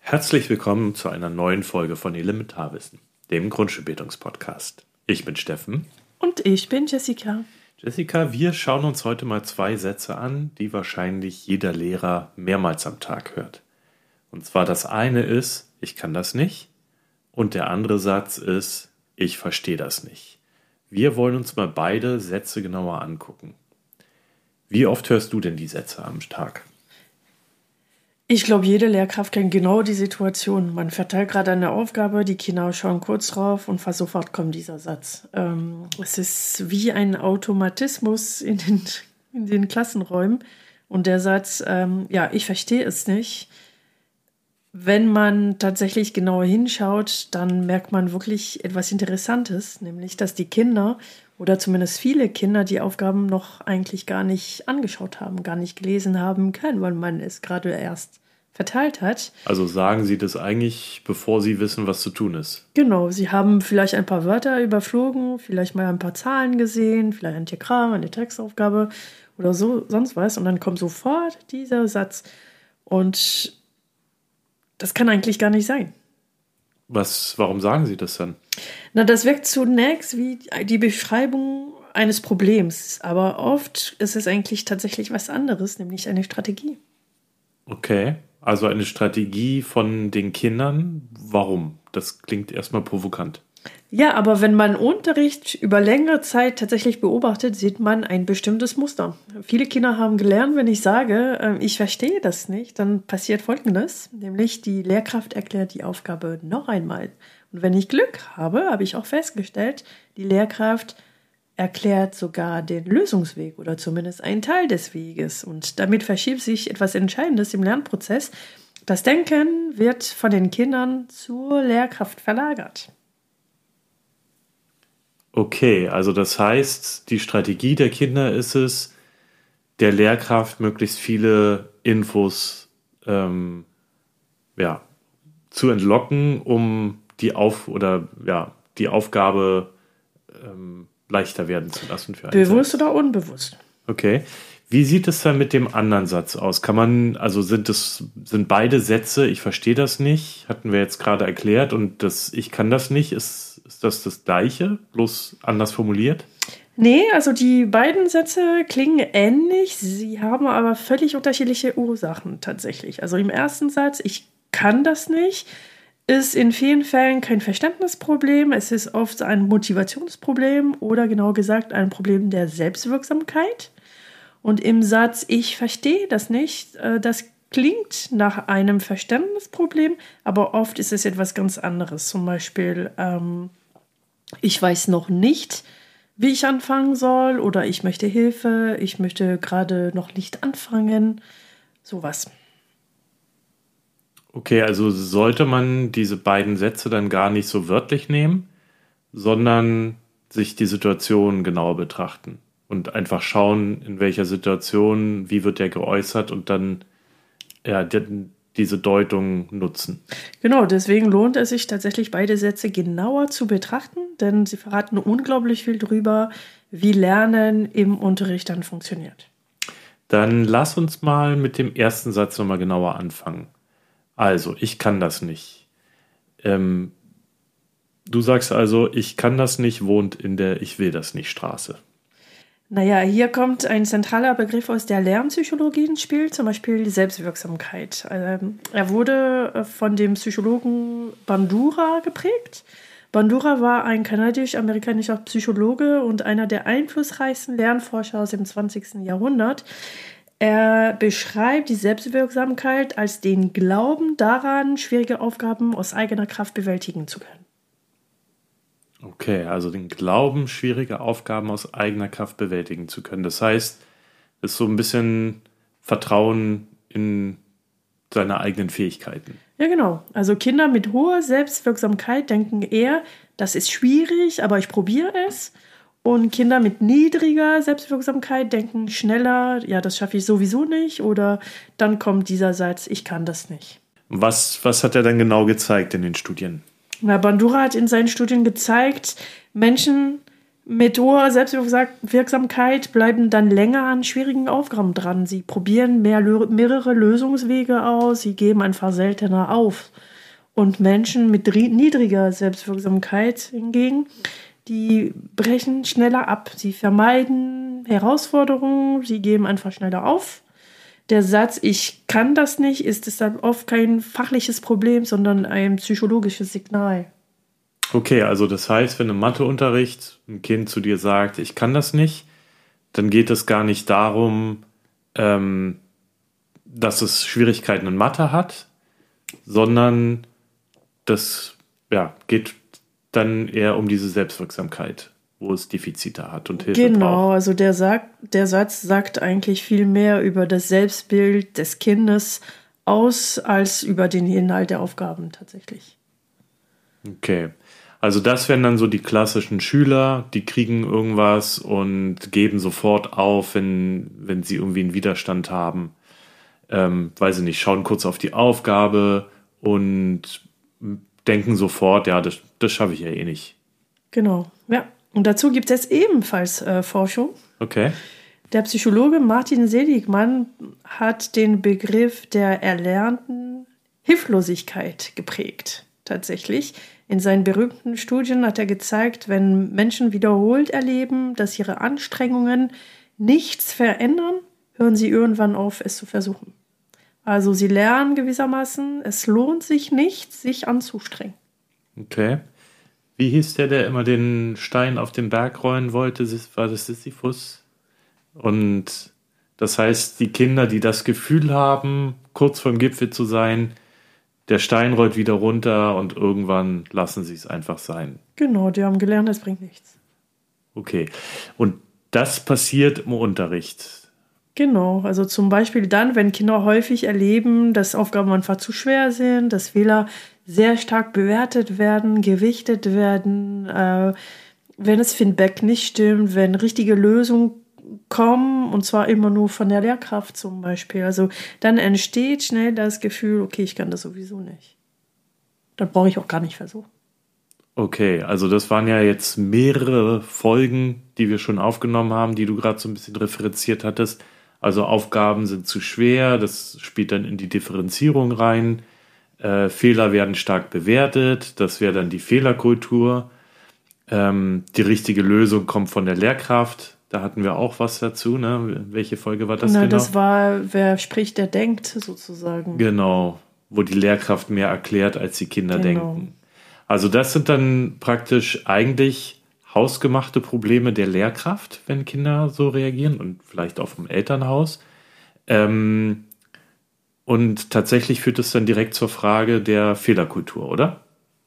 Herzlich willkommen zu einer neuen Folge von Elementarwissen, dem Grundschulbildungspodcast. Ich bin Steffen. Und ich bin Jessica. Jessica, wir schauen uns heute mal 2 Sätze an, die wahrscheinlich jeder Lehrer mehrmals am Tag hört. Und zwar das eine ist, ich kann das nicht. Und der andere Satz ist, ich verstehe das nicht. Wir wollen uns mal beide Sätze genauer angucken. Wie oft hörst du denn die Sätze am Tag? Ich glaube, jede Lehrkraft kennt genau die Situation. Man verteilt gerade eine Aufgabe, die Kinder schauen kurz drauf und fast sofort kommt dieser Satz. Es ist wie ein Automatismus in den Klassenräumen. Und der Satz, ich verstehe es nicht. Wenn man tatsächlich genauer hinschaut, dann merkt man wirklich etwas Interessantes, nämlich, dass die Kinder oder zumindest viele Kinder die Aufgaben noch eigentlich gar nicht angeschaut haben, gar nicht gelesen haben können, weil man es gerade erst verteilt hat. Also sagen Sie das eigentlich, bevor Sie wissen, was zu tun ist? Genau, Sie haben vielleicht ein paar Wörter überflogen, vielleicht mal ein paar Zahlen gesehen, vielleicht ein Diagramm, eine Textaufgabe oder so, sonst was. Und dann kommt sofort dieser Satz. Und das kann eigentlich gar nicht sein. Warum sagen Sie das dann? Na, das wirkt zunächst wie die Beschreibung eines Problems, aber oft ist es eigentlich tatsächlich was anderes, nämlich eine Strategie. Okay, also eine Strategie von den Kindern. Warum? Das klingt erstmal provokant. Ja, aber wenn man Unterricht über längere Zeit tatsächlich beobachtet, sieht man ein bestimmtes Muster. Viele Kinder haben gelernt, wenn ich sage, ich verstehe das nicht, dann passiert Folgendes, nämlich die Lehrkraft erklärt die Aufgabe noch einmal. Und wenn ich Glück habe, habe ich auch festgestellt, die Lehrkraft erklärt sogar den Lösungsweg oder zumindest einen Teil des Weges. Und damit verschiebt sich etwas Entscheidendes im Lernprozess. Das Denken wird von den Kindern zur Lehrkraft verlagert. Okay, also das heißt, die Strategie der Kinder ist es, der Lehrkraft möglichst viele Infos zu entlocken, um die Aufgabe leichter werden zu lassen für einen Bewusst oder unbewusst? Okay. Wie sieht es dann mit dem anderen Satz aus? Sind beide Sätze, ich verstehe das nicht, hatten wir jetzt gerade erklärt, und das ich kann das nicht, ist das Gleiche, bloß anders formuliert? Nee, also die beiden Sätze klingen ähnlich, sie haben aber völlig unterschiedliche Ursachen tatsächlich. Also im ersten Satz, ich kann das nicht, ist in vielen Fällen kein Verständnisproblem, es ist oft ein Motivationsproblem oder genau gesagt ein Problem der Selbstwirksamkeit. Und im Satz, ich verstehe das nicht, das klingt nach einem Verständnisproblem, aber oft ist es etwas ganz anderes. Zum Beispiel, ich weiß noch nicht, wie ich anfangen soll oder ich möchte Hilfe, ich möchte gerade noch nicht anfangen, sowas. Okay, also sollte man diese beiden Sätze dann gar nicht so wörtlich nehmen, sondern sich die Situation genauer betrachten und einfach schauen, in welcher Situation, wie wird der geäußert und dann diese Deutung nutzen. Genau, deswegen lohnt es sich tatsächlich, beide Sätze genauer zu betrachten, denn sie verraten unglaublich viel darüber, wie Lernen im Unterricht dann funktioniert. Dann lass uns mal mit dem ersten Satz nochmal genauer anfangen. Also, ich kann das nicht. Du sagst also, ich kann das nicht, wohnt in der Ich will das nicht Straße. Naja, hier kommt ein zentraler Begriff aus der Lernpsychologie ins Spiel, zum Beispiel die Selbstwirksamkeit. Er wurde von dem Psychologen Bandura geprägt. Bandura war ein kanadisch-amerikanischer Psychologe und einer der einflussreichsten Lernforscher aus dem 20. Jahrhundert. Er beschreibt die Selbstwirksamkeit als den Glauben daran, schwierige Aufgaben aus eigener Kraft bewältigen zu können. Okay, also den Glauben, schwierige Aufgaben aus eigener Kraft bewältigen zu können. Das heißt, es ist so ein bisschen Vertrauen in seine eigenen Fähigkeiten. Ja, genau. Also Kinder mit hoher Selbstwirksamkeit denken eher, das ist schwierig, aber ich probiere es. Und Kinder mit niedriger Selbstwirksamkeit denken schneller, ja, das schaffe ich sowieso nicht. Oder dann kommt dieser Satz, ich kann das nicht. Was hat er dann genau gezeigt in den Studien? Na, Bandura hat in seinen Studien gezeigt, Menschen mit hoher Selbstwirksamkeit bleiben dann länger an schwierigen Aufgaben dran. Sie probieren mehrere Lösungswege aus, sie geben einfach seltener auf. Und Menschen mit niedriger Selbstwirksamkeit hingegen, die brechen schneller ab. Sie vermeiden Herausforderungen, sie geben einfach schneller auf. Der Satz, ich kann das nicht, ist deshalb oft kein fachliches Problem, sondern ein psychologisches Signal. Okay, also das heißt, wenn im Matheunterricht ein Kind zu dir sagt, ich kann das nicht, dann geht es gar nicht darum, dass es Schwierigkeiten in Mathe hat, sondern das geht dann eher um diese Selbstwirksamkeit, wo es Defizite hat und Hilfe braucht. Genau, also der Satz sagt eigentlich viel mehr über das Selbstbild des Kindes aus, als über den Inhalt der Aufgaben tatsächlich. Okay, also das wären dann so die klassischen Schüler, die kriegen irgendwas und geben sofort auf, wenn sie irgendwie einen Widerstand haben. Weiß ich nicht, schauen kurz auf die Aufgabe und denken sofort, ja, das schaffe ich ja eh nicht. Genau, ja. Und dazu gibt es ebenfalls Forschung. Okay. Der Psychologe Martin Seligman hat den Begriff der erlernten Hilflosigkeit geprägt, tatsächlich. In seinen berühmten Studien hat er gezeigt, wenn Menschen wiederholt erleben, dass ihre Anstrengungen nichts verändern, hören sie irgendwann auf, es zu versuchen. Also sie lernen gewissermaßen, es lohnt sich nicht, sich anzustrengen. Okay. Wie hieß der immer den Stein auf den Berg rollen wollte? War das Sisyphus? Und das heißt, die Kinder, die das Gefühl haben, kurz vorm Gipfel zu sein, der Stein rollt wieder runter und irgendwann lassen sie es einfach sein. Genau, die haben gelernt, es bringt nichts. Okay. Und das passiert im Unterricht? Genau, also zum Beispiel dann, wenn Kinder häufig erleben, dass Aufgaben einfach zu schwer sind, dass Fehler sehr stark bewertet werden, gewichtet werden, wenn das Feedback nicht stimmt, wenn richtige Lösungen kommen, und zwar immer nur von der Lehrkraft zum Beispiel. Also dann entsteht schnell das Gefühl, okay, ich kann das sowieso nicht. Dann brauche ich auch gar nicht versuchen. Okay, also das waren ja jetzt mehrere Folgen, die wir schon aufgenommen haben, die du gerade so ein bisschen referenziert hattest. Also Aufgaben sind zu schwer, das spielt dann in die Differenzierung rein. Fehler werden stark bewertet, das wäre dann die Fehlerkultur. Die richtige Lösung kommt von der Lehrkraft. Da hatten wir auch was dazu, ne? Welche Folge war das genau? Das war, wer spricht, der denkt, sozusagen. Genau, wo die Lehrkraft mehr erklärt, als die Kinder denken. Also das sind dann praktisch eigentlich hausgemachte Probleme der Lehrkraft, wenn Kinder so reagieren und vielleicht auch vom Elternhaus. Und tatsächlich führt es dann direkt zur Frage der Fehlerkultur, oder?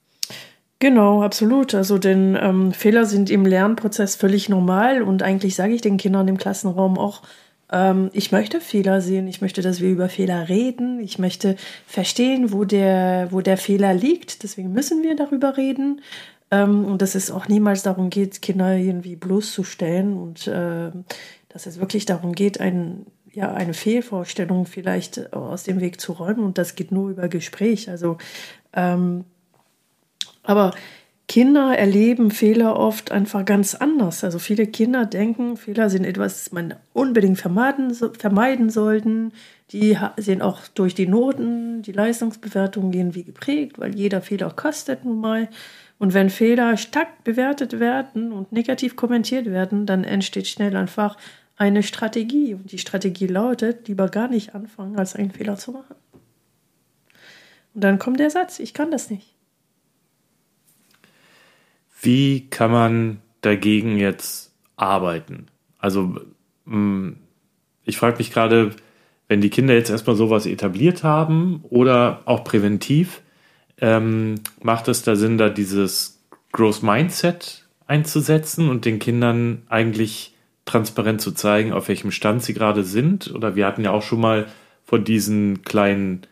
Genau, absolut. Also denn Fehler sind im Lernprozess völlig normal und eigentlich sage ich den Kindern im Klassenraum auch, ich möchte Fehler sehen, ich möchte, dass wir über Fehler reden, ich möchte verstehen, wo der Fehler liegt, deswegen müssen wir darüber reden und dass es auch niemals darum geht, Kinder irgendwie bloßzustellen und dass es wirklich darum geht, eine Fehlvorstellung vielleicht aus dem Weg zu räumen und das geht nur über Gespräch. Also aber Kinder erleben Fehler oft einfach ganz anders. Also viele Kinder denken, Fehler sind etwas, das man unbedingt vermeiden sollten. Die sind auch durch die Noten, die Leistungsbewertungen irgendwie geprägt, weil jeder Fehler kostet nun mal. Und wenn Fehler stark bewertet werden und negativ kommentiert werden, dann entsteht schnell einfach eine Strategie. Und die Strategie lautet, lieber gar nicht anfangen, als einen Fehler zu machen. Und dann kommt der Satz, ich kann das nicht. Wie kann man dagegen jetzt arbeiten? Also ich frage mich gerade, wenn die Kinder jetzt erstmal sowas etabliert haben oder auch präventiv, macht es da Sinn, da dieses Growth Mindset einzusetzen und den Kindern eigentlich transparent zu zeigen, auf welchem Stand sie gerade sind? Oder wir hatten ja auch schon mal von diesen kleinen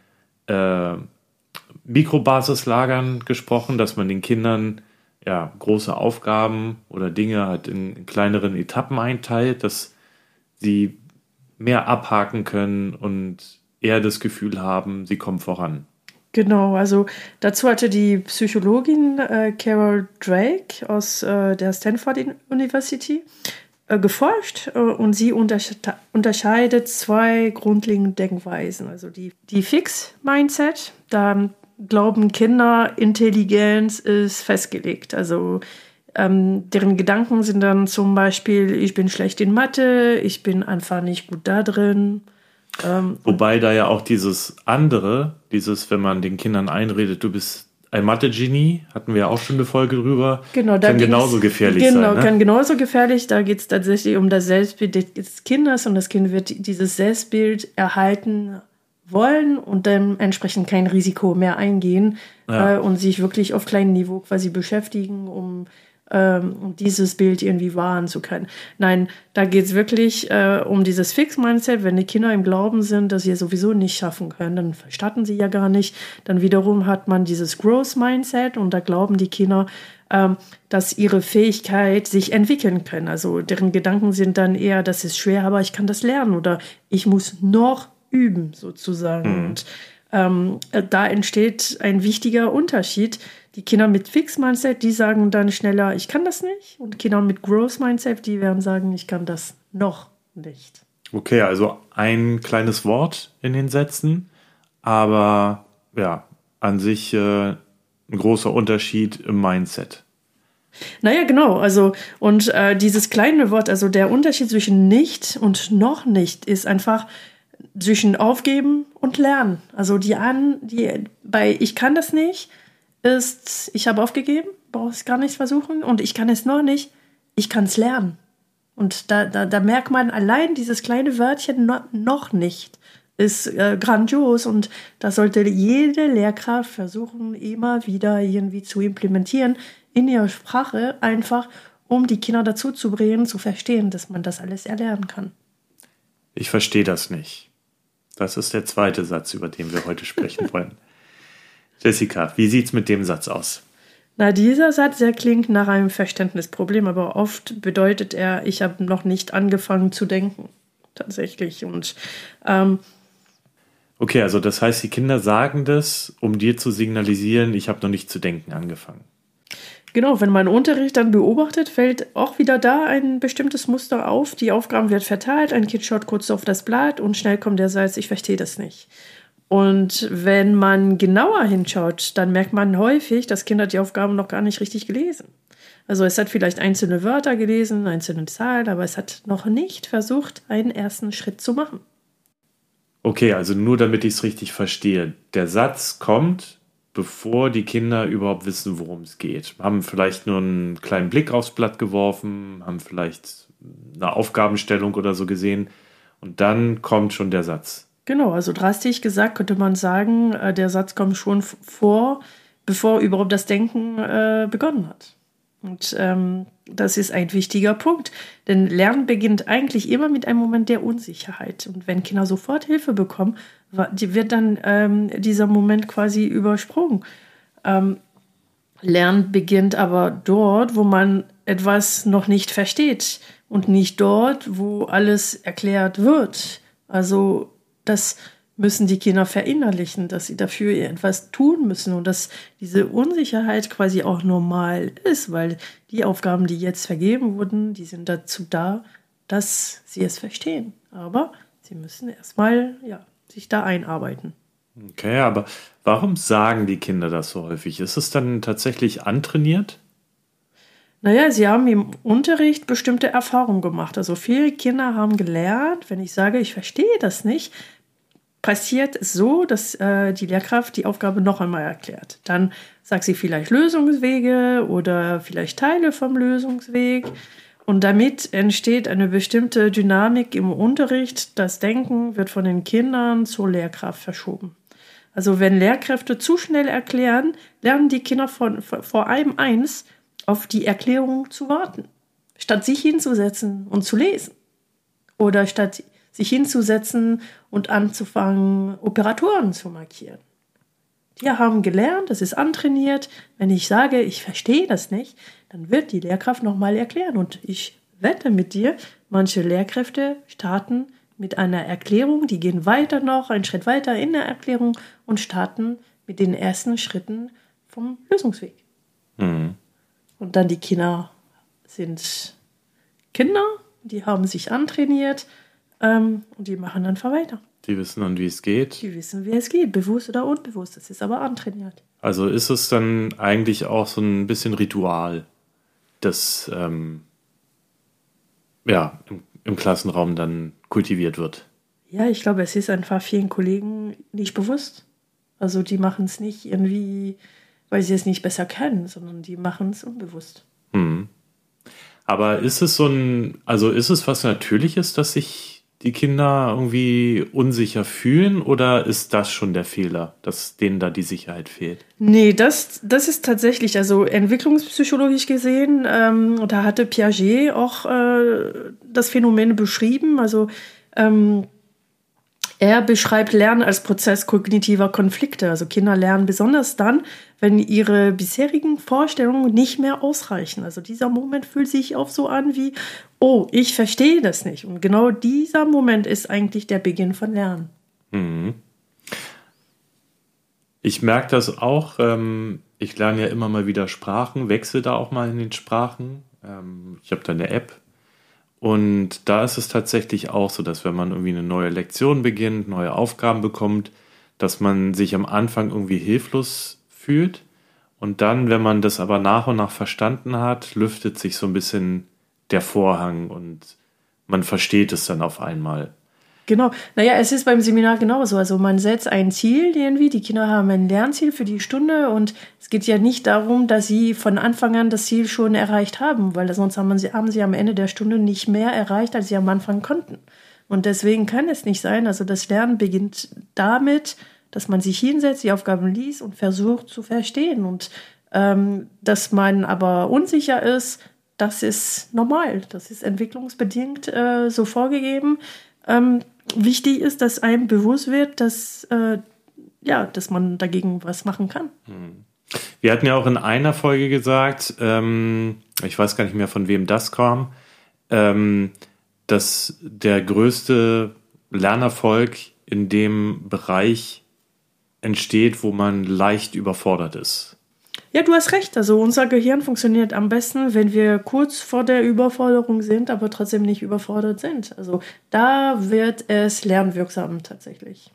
Mikrobasislagern gesprochen, dass man den Kindern große Aufgaben oder Dinge halt in kleineren Etappen einteilt, dass sie mehr abhaken können und eher das Gefühl haben, sie kommen voran. Genau, also dazu hatte die Psychologin Carol Drake aus der Stanford University geforscht und sie unterscheidet zwei grundlegende Denkweisen. Also die Fix-Mindset, da glauben Kinder, Intelligenz ist festgelegt. Also deren Gedanken sind dann zum Beispiel, ich bin schlecht in Mathe, ich bin einfach nicht gut da drin. Wobei da ja auch dieses andere, wenn man den Kindern einredet, du bist ein Mathe-Genie, hatten wir ja auch schon eine Folge drüber, genau, kann genauso gefährlich sein. Genau, ne? kann genauso gefährlich. Da geht es tatsächlich um das Selbstbild des Kindes und das Kind wird dieses Selbstbild erhalten wollen und dementsprechend kein Risiko mehr eingehen und sich wirklich auf kleinem Niveau quasi beschäftigen, um dieses Bild irgendwie wahren zu können. Nein, da geht es wirklich um dieses Fix-Mindset. Wenn die Kinder im Glauben sind, dass sie es sowieso nicht schaffen können, dann starten sie ja gar nicht. Dann wiederum hat man dieses Growth-Mindset und da glauben die Kinder, dass ihre Fähigkeit sich entwickeln können. Also deren Gedanken sind dann eher, das ist schwer, aber ich kann das lernen oder ich muss noch üben sozusagen. Und da entsteht ein wichtiger Unterschied. Die Kinder mit Fix-Mindset, die sagen dann schneller, ich kann das nicht. Und Kinder mit Growth-Mindset, die werden sagen, ich kann das noch nicht. Okay, also ein kleines Wort in den Sätzen, aber ja, an sich ein großer Unterschied im Mindset. Naja, genau. Also, und dieses kleine Wort, also der Unterschied zwischen nicht und noch nicht, ist einfach zwischen aufgeben und lernen. Also bei ich kann das nicht ist, ich habe aufgegeben, brauche es gar nicht versuchen und ich kann es noch nicht, ich kann es lernen. Und da merkt man allein dieses kleine Wörtchen noch nicht ist grandios und das sollte jede Lehrkraft versuchen, immer wieder irgendwie zu implementieren in ihrer Sprache, einfach um die Kinder dazu zu bringen, zu verstehen, dass man das alles erlernen kann. Ich verstehe das nicht. Das ist der zweite Satz, über den wir heute sprechen wollen. Jessica, wie sieht's mit dem Satz aus? Na, dieser Satz, der klingt nach einem Verständnisproblem, aber oft bedeutet er, ich habe noch nicht angefangen zu denken. Tatsächlich. Und okay, also das heißt, die Kinder sagen das, um dir zu signalisieren, ich habe noch nicht zu denken angefangen. Genau, wenn man Unterricht dann beobachtet, fällt auch wieder da ein bestimmtes Muster auf. Die Aufgaben werden verteilt, ein Kind schaut kurz auf das Blatt und schnell kommt der Satz, ich verstehe das nicht. Und wenn man genauer hinschaut, dann merkt man häufig, dass Kinder die Aufgaben noch gar nicht richtig gelesen. Also es hat vielleicht einzelne Wörter gelesen, einzelne Zahlen, aber es hat noch nicht versucht, einen ersten Schritt zu machen. Okay, also nur damit ich es richtig verstehe. Der Satz kommt, bevor die Kinder überhaupt wissen, worum es geht. Haben vielleicht nur einen kleinen Blick aufs Blatt geworfen, haben vielleicht eine Aufgabenstellung oder so gesehen und dann kommt schon der Satz. Genau, also drastisch gesagt könnte man sagen, der Satz kommt schon vor, bevor überhaupt das Denken begonnen hat. Und das ist ein wichtiger Punkt, denn Lernen beginnt eigentlich immer mit einem Moment der Unsicherheit. Und wenn Kinder sofort Hilfe bekommen, wird dann dieser Moment quasi übersprungen. Lernen beginnt aber dort, wo man etwas noch nicht versteht und nicht dort, wo alles erklärt wird. Also das müssen die Kinder verinnerlichen, dass sie dafür etwas tun müssen und dass diese Unsicherheit quasi auch normal ist, weil die Aufgaben, die jetzt vergeben wurden, die sind dazu da, dass sie es verstehen. Aber sie müssen erstmal sich da einarbeiten. Okay, aber warum sagen die Kinder das so häufig? Ist es dann tatsächlich antrainiert? Naja, sie haben im Unterricht bestimmte Erfahrungen gemacht. Also viele Kinder haben gelernt, wenn ich sage, ich verstehe das nicht, passiert es so, dass die Lehrkraft die Aufgabe noch einmal erklärt. Dann sagt sie vielleicht Lösungswege oder vielleicht Teile vom Lösungsweg. Und damit entsteht eine bestimmte Dynamik im Unterricht. Das Denken wird von den Kindern zur Lehrkraft verschoben. Also wenn Lehrkräfte zu schnell erklären, lernen die Kinder vor allem eins, auf die Erklärung zu warten, statt sich hinzusetzen und zu lesen. Oder statt sich hinzusetzen und anzufangen, Operatoren zu markieren. Die haben gelernt, das ist antrainiert. Wenn ich sage, ich verstehe das nicht, dann wird die Lehrkraft nochmal erklären. Und ich wette mit dir, manche Lehrkräfte starten mit einer Erklärung, die gehen weiter noch, einen Schritt weiter in der Erklärung und starten mit den ersten Schritten vom Lösungsweg. Mhm. Und dann die Kinder sind Kinder, die haben sich antrainiert und die machen einfach weiter. Die wissen dann, wie es geht. Die wissen, wie es geht, bewusst oder unbewusst. Das ist aber antrainiert. Also ist es dann eigentlich auch so ein bisschen Ritual, das im Klassenraum dann kultiviert wird. Ja, ich glaube, es ist einfach vielen Kollegen nicht bewusst. Also die machen es nicht irgendwie, weil sie es nicht besser kennen, sondern die machen es unbewusst. Mhm. Aber ist es ist es was Natürliches, dass sich die Kinder irgendwie unsicher fühlen, oder ist das schon der Fehler, dass denen da die Sicherheit fehlt? Nee, das ist tatsächlich, also entwicklungspsychologisch gesehen, da hatte Piaget auch das Phänomen beschrieben. Also er beschreibt Lernen als Prozess kognitiver Konflikte. Also Kinder lernen besonders dann, wenn ihre bisherigen Vorstellungen nicht mehr ausreichen. Also dieser Moment fühlt sich auch so an wie, oh, ich verstehe das nicht. Und genau dieser Moment ist eigentlich der Beginn von Lernen. Mhm. Ich merke das auch. Ich lerne ja immer mal wieder Sprachen, wechsle da auch mal in den Sprachen. Ich habe da eine App. Und da ist es tatsächlich auch so, dass wenn man irgendwie eine neue Lektion beginnt, neue Aufgaben bekommt, dass man sich am Anfang irgendwie hilflos fühlt. Und dann, wenn man das aber nach und nach verstanden hat, lüftet sich so ein bisschen der Vorhang und man versteht es dann auf einmal. Genau. Naja, es ist beim Seminar genauso. Also man setzt ein Ziel irgendwie. Die Kinder haben ein Lernziel für die Stunde und es geht ja nicht darum, dass sie von Anfang an das Ziel schon erreicht haben, weil sonst haben sie am Ende der Stunde nicht mehr erreicht, als sie am Anfang konnten. Und deswegen kann es nicht sein. Also das Lernen beginnt damit, dass man sich hinsetzt, die Aufgaben liest und versucht zu verstehen. Und dass man aber unsicher ist, das ist normal. Das ist entwicklungsbedingt so vorgegeben. Wichtig ist, dass einem bewusst wird, dass man dagegen was machen kann. Wir hatten ja auch in einer Folge gesagt, ich weiß gar nicht mehr, von wem das kam, dass der größte Lernerfolg in dem Bereich entsteht, wo man leicht überfordert ist. Ja, du hast recht. Also unser Gehirn funktioniert am besten, wenn wir kurz vor der Überforderung sind, aber trotzdem nicht überfordert sind. Also da wird es lernwirksam tatsächlich.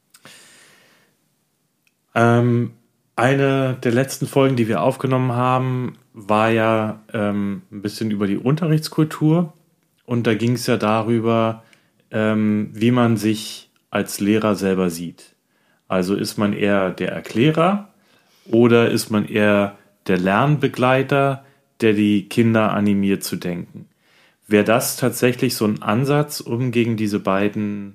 Eine der letzten Folgen, die wir aufgenommen haben, war ja ein bisschen über die Unterrichtskultur. Und da ging es ja darüber, wie man sich als Lehrer selber sieht. Also ist man eher der Erklärer oder ist man eher der Lernbegleiter, der die Kinder animiert zu denken? Wäre das tatsächlich so ein Ansatz, um gegen diese beiden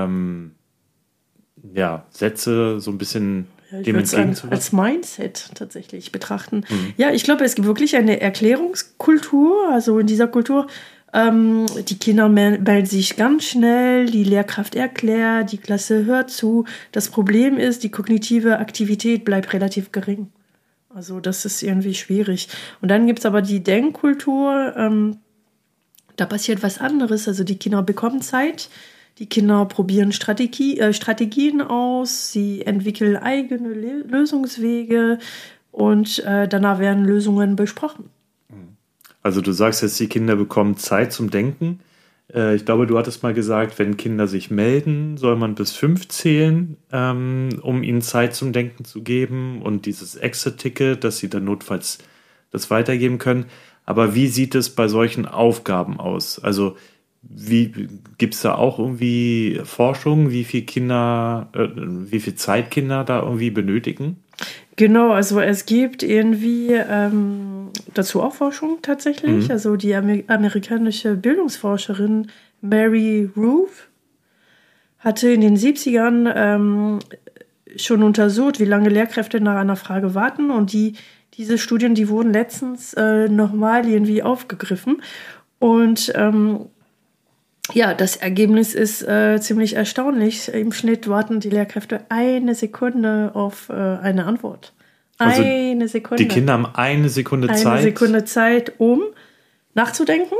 Sätze so ein bisschen dem entgegenzuwirken? Als Mindset tatsächlich betrachten. Ja, ich glaube, es gibt wirklich eine Erklärungskultur. Also in dieser Kultur, die Kinder melden sich ganz schnell, die Lehrkraft erklärt, die Klasse hört zu. Das Problem ist, die kognitive Aktivität bleibt relativ gering. Also das ist irgendwie schwierig. Und dann gibt es aber die Denkkultur, da passiert was anderes. Also die Kinder bekommen Zeit, die Kinder probieren Strategien aus, sie entwickeln eigene Lösungswege und danach werden Lösungen besprochen. Also du sagst jetzt, die Kinder bekommen Zeit zum Denken. Ich glaube, du hattest mal gesagt, wenn Kinder sich melden, soll man bis 5 zählen, um ihnen Zeit zum Denken zu geben und dieses Exit-Ticket, dass sie dann notfalls das weitergeben können. Aber wie sieht es bei solchen Aufgaben aus? Also gibt es da auch irgendwie Forschung, wie viel Zeit Kinder da irgendwie benötigen? Genau, also es gibt irgendwie dazu auch Forschung tatsächlich. Also die amerikanische Bildungsforscherin Mary Ruth hatte in den 70ern schon untersucht, wie lange Lehrkräfte nach einer Frage warten. Und diese Studien, die wurden letztens nochmal irgendwie aufgegriffen. Und das Ergebnis ist ziemlich erstaunlich. Im Schnitt warten die Lehrkräfte 1 Sekunde auf eine Antwort. Also eine Sekunde. Die Kinder haben 1 Sekunde Zeit. 1 Sekunde Zeit, um nachzudenken,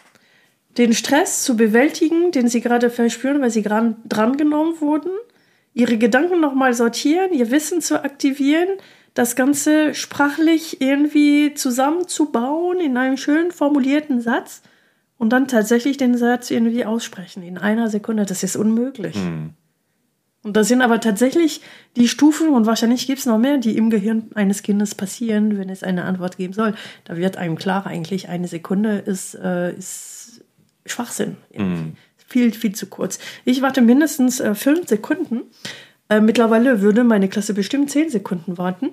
den Stress zu bewältigen, den sie gerade verspüren, weil sie drangenommen wurden, ihre Gedanken nochmal sortieren, ihr Wissen zu aktivieren, das Ganze sprachlich irgendwie zusammenzubauen in einem schön formulierten Satz und dann tatsächlich den Satz irgendwie aussprechen in einer Sekunde. Das ist unmöglich. Und das sind aber tatsächlich die Stufen, und wahrscheinlich gibt es noch mehr, die im Gehirn eines Kindes passieren, wenn es eine Antwort geben soll. Da wird einem klar, eigentlich eine Sekunde ist Schwachsinn. Viel, viel zu kurz. Ich warte mindestens 5 Sekunden. Mittlerweile würde meine Klasse bestimmt 10 Sekunden warten.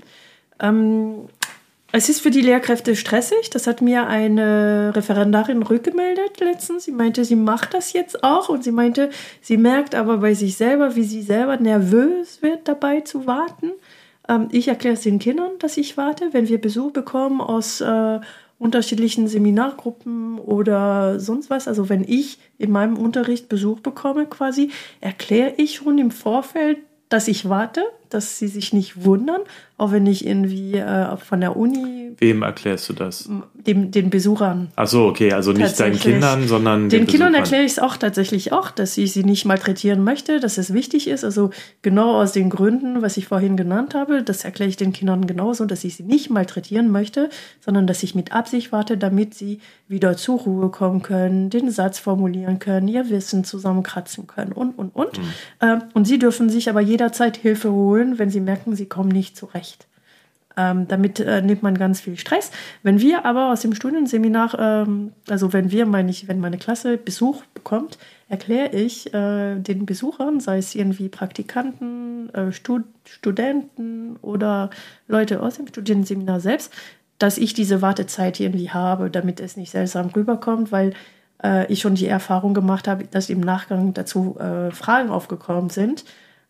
Es ist für die Lehrkräfte stressig. Das hat mir eine Referendarin rückgemeldet letztens. Sie meinte, sie macht das jetzt auch. Und sie meinte, sie merkt aber bei sich selber, wie sie selber nervös wird, dabei zu warten. Ich erkläre es den Kindern, dass ich warte. Wenn wir Besuch bekommen aus unterschiedlichen Seminargruppen oder sonst was, also wenn ich in meinem Unterricht Besuch bekomme quasi, erkläre ich schon im Vorfeld, dass ich warte, dass sie sich nicht wundern, auch wenn ich irgendwie von der Uni... Wem erklärst du das? Den Besuchern. Ach so, okay, also nicht deinen Kindern, sondern den Kindern erkläre ich es auch tatsächlich auch, dass ich sie nicht malträtieren möchte, dass es wichtig ist, also genau aus den Gründen, was ich vorhin genannt habe, das erkläre ich den Kindern genauso, dass ich sie nicht malträtieren möchte, sondern dass ich mit Absicht warte, damit sie wieder zur Ruhe kommen können, den Satz formulieren können, ihr Wissen zusammenkratzen können und. Und sie dürfen sich aber jederzeit Hilfe holen, wenn sie merken, sie kommen nicht zurecht. Damit nimmt man ganz viel Stress. Wenn wir aber aus dem Studienseminar, also wenn meine Klasse Besuch bekommt, erkläre ich den Besuchern, sei es irgendwie Praktikanten, Studenten oder Leute aus dem Studienseminar selbst, dass ich diese Wartezeit irgendwie habe, damit es nicht seltsam rüberkommt, weil ich schon die Erfahrung gemacht habe, dass im Nachgang dazu Fragen aufgekommen sind.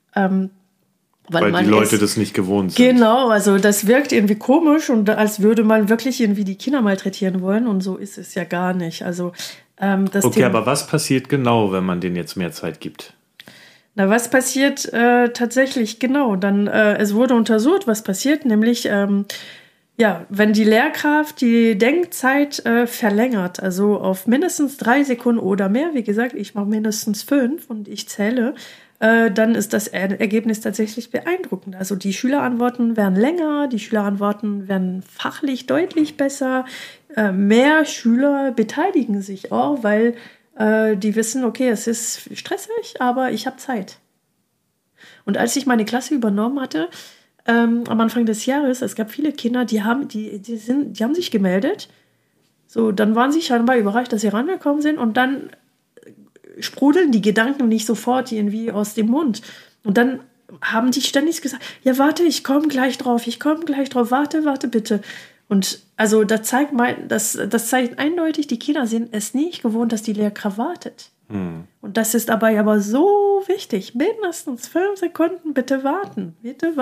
Weil die Leute das nicht gewohnt sind. Genau, also das wirkt irgendwie komisch und als würde man wirklich irgendwie die Kinder malträtieren wollen und so ist es ja gar nicht. Also okay, aber was passiert genau, wenn man denen jetzt mehr Zeit gibt? Na, was passiert tatsächlich genau? Dann es wurde untersucht, was passiert, nämlich wenn die Lehrkraft die Denkzeit verlängert, also auf mindestens 3 Sekunden oder mehr, wie gesagt, ich mache mindestens 5 und ich zähle, dann ist das Ergebnis tatsächlich beeindruckend. Also die Schülerantworten werden länger, die Schülerantworten werden fachlich deutlich besser, mehr Schüler beteiligen sich auch, weil die wissen, okay, es ist stressig, aber ich habe Zeit. Und als ich meine Klasse übernommen hatte, am Anfang des Jahres, es gab viele Kinder, die haben sich gemeldet. So, dann waren sie scheinbar überrascht, dass sie rangekommen sind und dann sprudeln die Gedanken nicht sofort irgendwie aus dem Mund. Und dann haben die ständig gesagt, ja, warte, ich komme gleich drauf, warte bitte. Und also das zeigt eindeutig, die Kinder sind es nicht gewohnt, dass die Lehrkraft wartet. Und das ist aber so wichtig. Mindestens 5 Sekunden, bitte warten.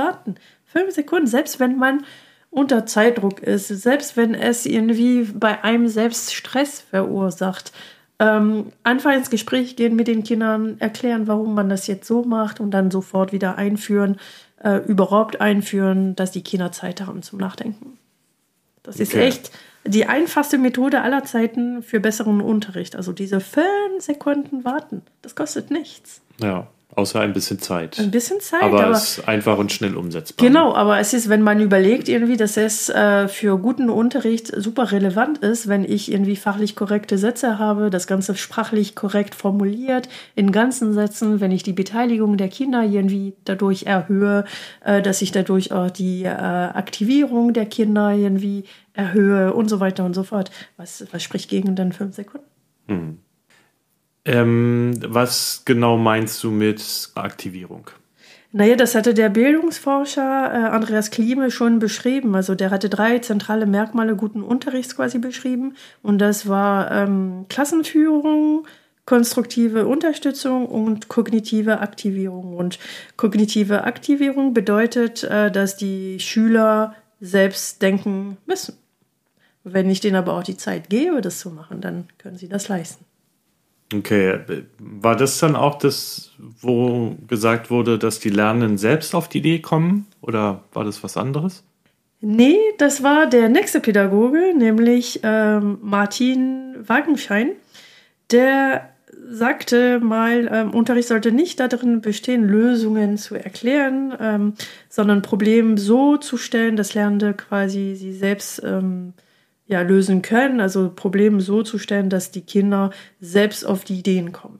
5 Sekunden, selbst wenn man unter Zeitdruck ist, selbst wenn es irgendwie bei einem selbst Stress verursacht. Einfach ins Gespräch gehen mit den Kindern, erklären, warum man das jetzt so macht und dann sofort wieder überhaupt einführen, dass die Kinder Zeit haben zum Nachdenken. Das ist echt die einfachste Methode aller Zeiten für besseren Unterricht. Also diese 5 Sekunden warten, das kostet nichts. Ja, außer ein bisschen Zeit. Aber es ist einfach und schnell umsetzbar. Genau, aber es ist, wenn man überlegt irgendwie, dass es für guten Unterricht super relevant ist, wenn ich irgendwie fachlich korrekte Sätze habe, das Ganze sprachlich korrekt formuliert, in ganzen Sätzen, wenn ich die Beteiligung der Kinder irgendwie dadurch erhöhe, dass ich dadurch auch die Aktivierung der Kinder irgendwie erhöhe und so weiter und so fort. Was spricht gegen denn 5 Sekunden? Was genau meinst du mit Aktivierung? Naja, das hatte der Bildungsforscher Andreas Klime schon beschrieben. Also der hatte 3 zentrale Merkmale guten Unterrichts quasi beschrieben. Und das war Klassenführung, konstruktive Unterstützung und kognitive Aktivierung. Und kognitive Aktivierung bedeutet, dass die Schüler selbst denken müssen. Wenn ich denen aber auch die Zeit gebe, das zu machen, dann können sie das leisten. Okay, war das dann auch das, wo gesagt wurde, dass die Lernenden selbst auf die Idee kommen? Oder war das was anderes? Nee, das war der nächste Pädagoge, nämlich Martin Wagenschein. Der sagte mal, Unterricht sollte nicht darin bestehen, Lösungen zu erklären, sondern Probleme so zu stellen, dass Lernende quasi sie selbst lösen können. Also Probleme so zu stellen, dass die Kinder selbst auf die Ideen kommen.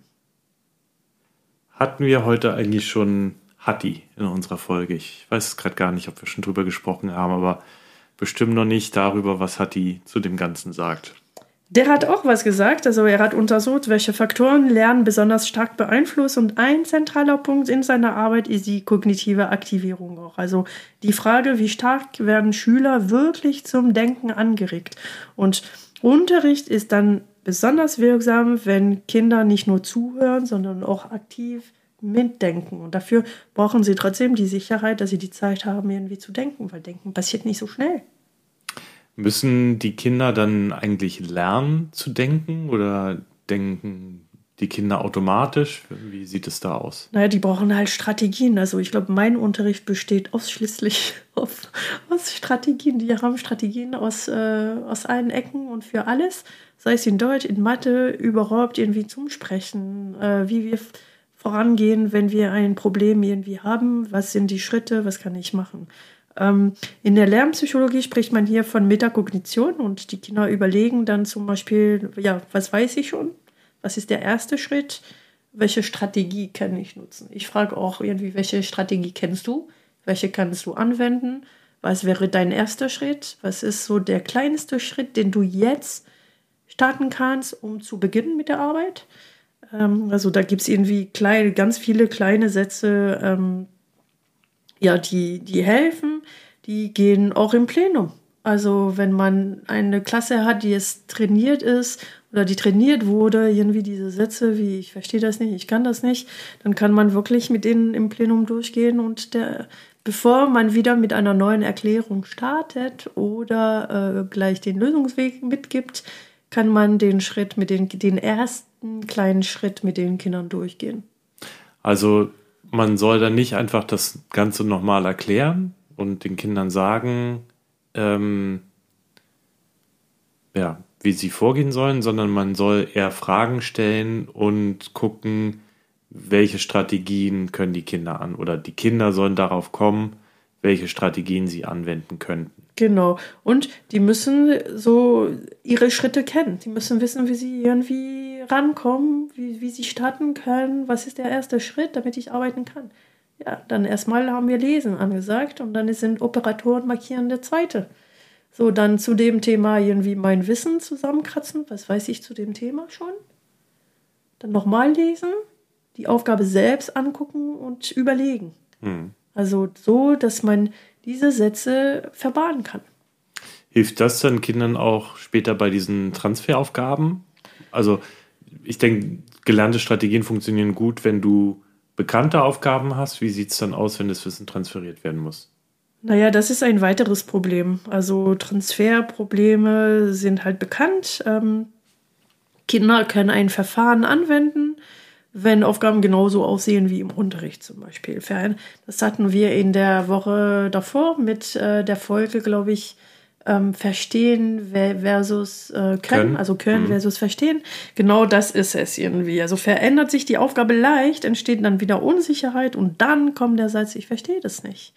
Hatten wir heute eigentlich schon Hatti in unserer Folge? Ich weiß gerade gar nicht, ob wir schon drüber gesprochen haben, aber bestimmt noch nicht darüber, was Hatti zu dem Ganzen sagt. Der hat auch was gesagt, also er hat untersucht, welche Faktoren Lernen besonders stark beeinflussen und ein zentraler Punkt in seiner Arbeit ist die kognitive Aktivierung auch. Also die Frage, wie stark werden Schüler wirklich zum Denken angeregt. Und Unterricht ist dann besonders wirksam, wenn Kinder nicht nur zuhören, sondern auch aktiv mitdenken. Und dafür brauchen sie trotzdem die Sicherheit, dass sie die Zeit haben, irgendwie zu denken, weil Denken passiert nicht so schnell. Müssen die Kinder dann eigentlich lernen zu denken oder denken die Kinder automatisch? Wie sieht es da aus? Naja, die brauchen halt Strategien. Also ich glaube, mein Unterricht besteht ausschließlich aus Strategien. Die haben Strategien aus allen Ecken und für alles. Sei es in Deutsch, in Mathe, überhaupt irgendwie zum Sprechen, wie wir vorangehen, wenn wir ein Problem irgendwie haben. Was sind die Schritte? Was kann ich machen? In der Lernpsychologie spricht man hier von Metakognition und die Kinder überlegen dann zum Beispiel, ja, was weiß ich schon? Was ist der erste Schritt? Welche Strategie kann ich nutzen? Ich frage auch irgendwie, welche Strategie kennst du? Welche kannst du anwenden? Was wäre dein erster Schritt? Was ist so der kleinste Schritt, den du jetzt starten kannst, um zu beginnen mit der Arbeit? Also da gibt es irgendwie ganz viele kleine Sätze, die helfen, die gehen auch im Plenum. Also wenn man eine Klasse hat, die jetzt trainiert ist oder die trainiert wurde, irgendwie diese Sätze wie ich verstehe das nicht, ich kann das nicht, dann kann man wirklich mit denen im Plenum durchgehen und bevor man wieder mit einer neuen Erklärung startet oder gleich den Lösungsweg mitgibt, kann man den ersten kleinen Schritt mit den Kindern durchgehen. Also man soll dann nicht einfach das Ganze nochmal erklären und den Kindern sagen, wie sie vorgehen sollen, sondern man soll eher Fragen stellen und gucken, welche Strategien können die Kinder an oder die Kinder sollen darauf kommen, welche Strategien sie anwenden könnten. Genau. Und die müssen so ihre Schritte kennen. Die müssen wissen, wie sie irgendwie rankommen, wie sie starten können, was ist der erste Schritt, damit ich arbeiten kann. Ja, dann erstmal haben wir Lesen angesagt und dann sind Operatoren markieren der zweite. So, dann zu dem Thema irgendwie mein Wissen zusammenkratzen. Was weiß ich zu dem Thema schon? Dann nochmal lesen, die Aufgabe selbst angucken und überlegen. Also so, dass man diese Sätze verbahnen kann. Hilft das dann Kindern auch später bei diesen Transferaufgaben? Also ich denke, gelernte Strategien funktionieren gut, wenn du bekannte Aufgaben hast. Wie sieht es dann aus, wenn das Wissen transferiert werden muss? Naja, das ist ein weiteres Problem. Also Transferprobleme sind halt bekannt. Kinder können ein Verfahren anwenden, wenn Aufgaben genauso aussehen wie im Unterricht zum Beispiel. Das hatten wir in der Woche davor mit der Folge, glaube ich, Verstehen versus Können, also Können versus Verstehen. Genau das ist es irgendwie. Also verändert sich die Aufgabe leicht, entsteht dann wieder Unsicherheit und dann kommt der Satz, ich verstehe das nicht.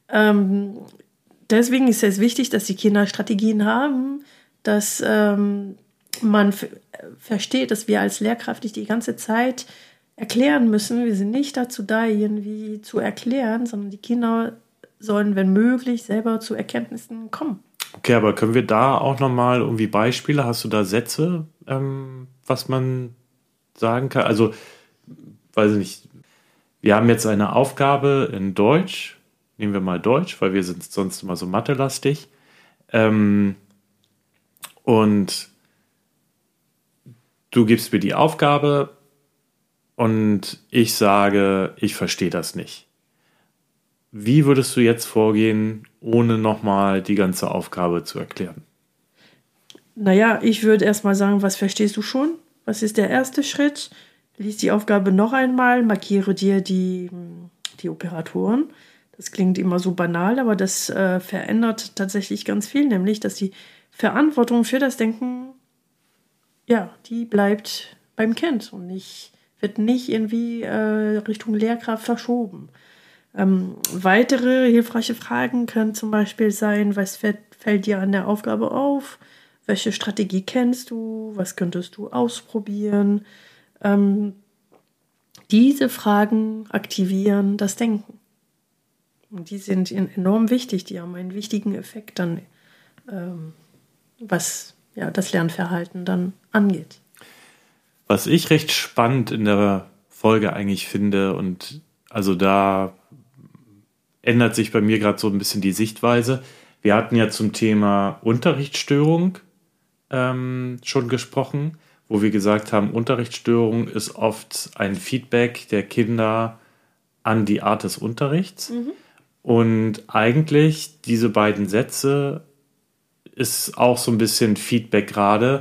Deswegen ist es wichtig, dass die Kinder Strategien haben, dass man versteht, dass wir als Lehrkraft nicht die ganze Zeit erklären müssen. Wir sind nicht dazu da, irgendwie zu erklären, sondern die Kinder sollen, wenn möglich, selber zu Erkenntnissen kommen. Okay, aber können wir da auch nochmal irgendwie Beispiele? Hast du da Sätze, was man sagen kann? Also, weiß ich nicht, wir haben jetzt eine Aufgabe in Deutsch. Nehmen wir mal Deutsch, weil wir sind sonst immer so mathelastig. Und du gibst mir die Aufgabe und ich sage, ich verstehe das nicht. Wie würdest du jetzt vorgehen, ohne nochmal die ganze Aufgabe zu erklären? Naja, ich würde erstmal sagen, was verstehst du schon? Was ist der erste Schritt? Lies die Aufgabe noch einmal, markiere dir die Operatoren. Das klingt immer so banal, aber das verändert tatsächlich ganz viel, nämlich, dass die Verantwortung für das Denken, ja, die bleibt beim Kind und wird nicht irgendwie Richtung Lehrkraft verschoben. Weitere hilfreiche Fragen können zum Beispiel sein, was fällt dir an der Aufgabe auf? Welche Strategie kennst du? Was könntest du ausprobieren? Diese Fragen aktivieren das Denken. Und die sind enorm wichtig, die haben einen wichtigen Effekt dann, was das Lernverhalten dann angeht. Was ich recht spannend in der Folge eigentlich finde, und also da ändert sich bei mir gerade so ein bisschen die Sichtweise. Wir hatten ja zum Thema Unterrichtsstörung schon gesprochen, wo wir gesagt haben, Unterrichtsstörung ist oft ein Feedback der Kinder an die Art des Unterrichts. Mhm. Und eigentlich diese beiden Sätze ist auch so ein bisschen Feedback gerade,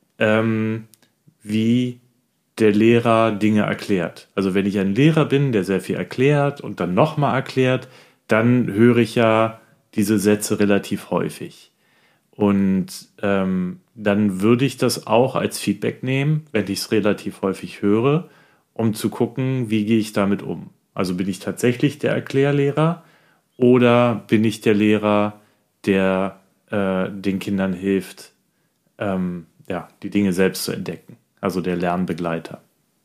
wie der Lehrer Dinge erklärt. Also wenn ich ein Lehrer bin, der sehr viel erklärt und dann nochmal erklärt, dann höre ich ja diese Sätze relativ häufig. Und dann würde ich das auch als Feedback nehmen, wenn ich es relativ häufig höre, um zu gucken, wie gehe ich damit um. Also bin ich tatsächlich der Erklärlehrer oder bin ich der Lehrer, der den Kindern hilft, die Dinge selbst zu entdecken. Also der Lernbegleiter.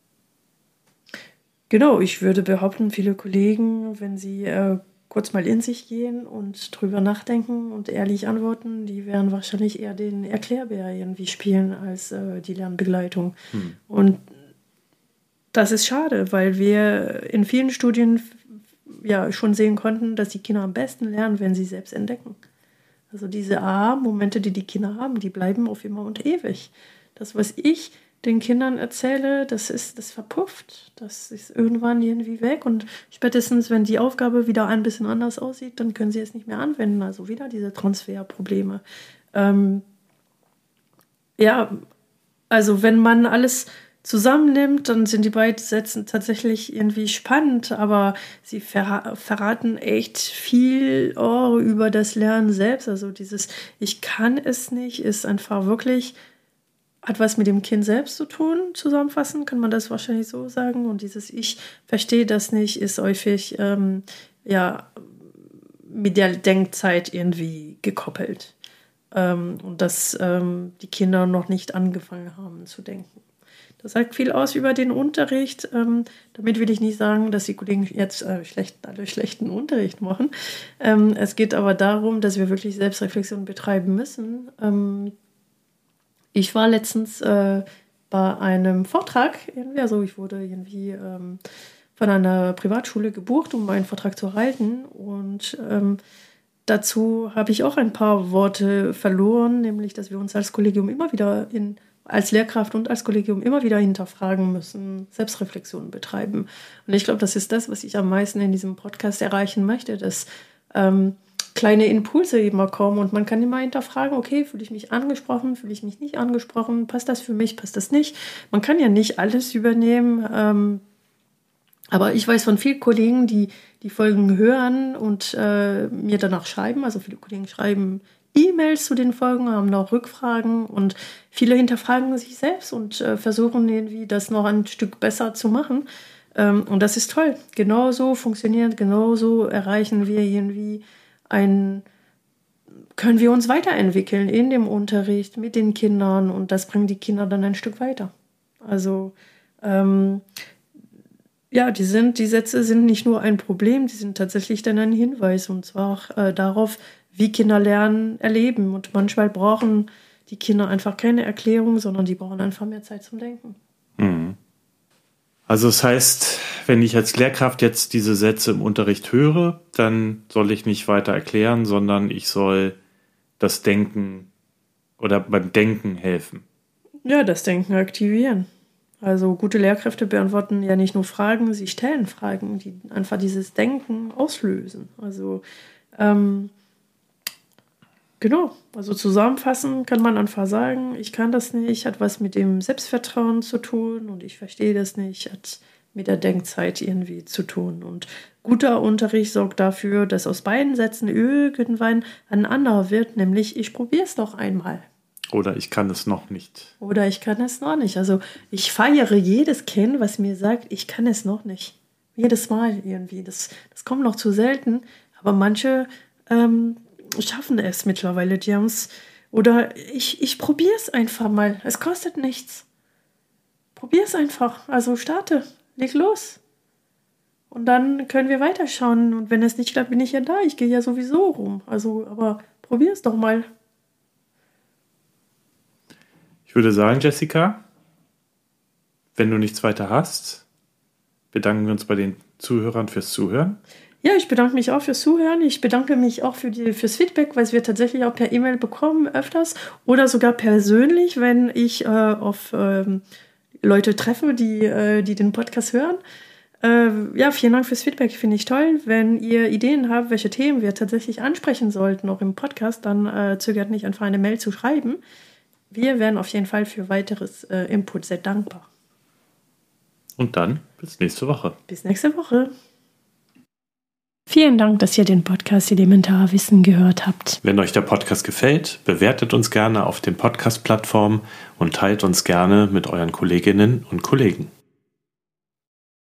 Genau, ich würde behaupten, viele Kollegen, wenn sie kurz mal in sich gehen und drüber nachdenken und ehrlich antworten, die werden wahrscheinlich eher den Erklärbär irgendwie spielen als die Lernbegleitung. Und das ist schade, weil wir in vielen Studien schon sehen konnten, dass die Kinder am besten lernen, wenn sie selbst entdecken. Also diese Momente, die die Kinder haben, die bleiben auf immer und ewig. Das, was ich den Kindern erzähle, das verpufft. Das ist irgendwann irgendwie weg. Und spätestens, wenn die Aufgabe wieder ein bisschen anders aussieht, dann können sie es nicht mehr anwenden. Also wieder diese Transferprobleme. Also wenn man alles zusammennimmt, dann sind die beiden Sätze tatsächlich irgendwie spannend, aber sie verraten echt viel über das Lernen selbst. Also dieses Ich kann es nicht ist einfach wirklich, hat was mit dem Kind selbst zu tun, zusammenfassen, kann man das wahrscheinlich so sagen. Und dieses Ich verstehe das nicht ist häufig mit der Denkzeit irgendwie gekoppelt. Und dass die Kinder noch nicht angefangen haben zu denken. Das sagt viel aus über den Unterricht. Damit will ich nicht sagen, dass die Kollegen jetzt schlechten Unterricht machen. Es geht aber darum, dass wir wirklich Selbstreflexion betreiben müssen. Ich war letztens bei einem Vortrag, ich wurde irgendwie von einer Privatschule gebucht, um einen Vortrag zu halten. Und dazu habe ich auch ein paar Worte verloren, nämlich, dass wir uns als Kollegium immer wieder als Lehrkraft und als Kollegium immer wieder hinterfragen müssen, Selbstreflexion betreiben. Und ich glaube, das ist das, was ich am meisten in diesem Podcast erreichen möchte, dass kleine Impulse immer kommen und man kann immer hinterfragen, okay, fühle ich mich angesprochen, fühle ich mich nicht angesprochen, passt das für mich, passt das nicht? Man kann ja nicht alles übernehmen, aber ich weiß von vielen Kollegen, die Folgen hören und mir danach schreiben, also viele Kollegen schreiben E-Mails zu den Folgen, haben noch Rückfragen und viele hinterfragen sich selbst und versuchen irgendwie das noch ein Stück besser zu machen. Und das ist toll. Genauso funktioniert, genauso erreichen wir irgendwie können wir uns weiterentwickeln in dem Unterricht mit den Kindern und das bringt die Kinder dann ein Stück weiter. Also die Sätze sind nicht nur ein Problem, die sind tatsächlich dann ein Hinweis und zwar auch darauf, wie Kinder Lernen erleben. Und manchmal brauchen die Kinder einfach keine Erklärung, sondern die brauchen einfach mehr Zeit zum Denken. Mhm. Also das heißt, wenn ich als Lehrkraft jetzt diese Sätze im Unterricht höre, dann soll ich nicht weiter erklären, sondern ich soll das Denken oder beim Denken helfen. Ja, das Denken aktivieren. Also gute Lehrkräfte beantworten ja nicht nur Fragen, sie stellen Fragen, die einfach dieses Denken auslösen. Also genau, also zusammenfassend kann man einfach sagen, ich kann das nicht, hat was mit dem Selbstvertrauen zu tun und ich verstehe das nicht, hat mit der Denkzeit irgendwie zu tun. Und guter Unterricht sorgt dafür, dass aus beiden Sätzen irgendwann ein anderer wird, nämlich ich probiere es doch einmal. Oder ich kann es noch nicht. Oder ich kann es noch nicht. Also ich feiere jedes Kind, was mir sagt, ich kann es noch nicht. Jedes Mal irgendwie. Das kommt noch zu selten. Aber manche schaffen es mittlerweile. Die haben es. Oder ich probiere es einfach mal. Es kostet nichts. Probier es einfach. Also starte. Leg los. Und dann können wir weiterschauen. Und wenn es nicht klappt, bin ich ja da. Ich gehe ja sowieso rum. Also, aber probier es doch mal. Ich würde sagen, Jessica, wenn du nichts weiter hast, bedanken wir uns bei den Zuhörern fürs Zuhören. Ja, ich bedanke mich auch fürs Zuhören. Ich bedanke mich auch fürs Feedback, was wir tatsächlich auch per E-Mail bekommen öfters oder sogar persönlich, wenn ich auf Leute treffe, die den Podcast hören. Ja, vielen Dank fürs Feedback, finde ich toll. Wenn ihr Ideen habt, welche Themen wir tatsächlich ansprechen sollten, auch im Podcast, dann zögert nicht, einfach eine Mail zu schreiben. Wir wären auf jeden Fall für weiteres Input sehr dankbar. Und dann bis nächste Woche. Bis nächste Woche. Vielen Dank, dass ihr den Podcast Elementarwissen gehört habt. Wenn euch der Podcast gefällt, bewertet uns gerne auf den Podcast-Plattformen und teilt uns gerne mit euren Kolleginnen und Kollegen.